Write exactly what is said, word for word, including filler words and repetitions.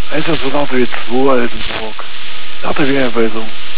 Weißt du, das wird auch wieder zu Altenburg. Laten we weer even doen.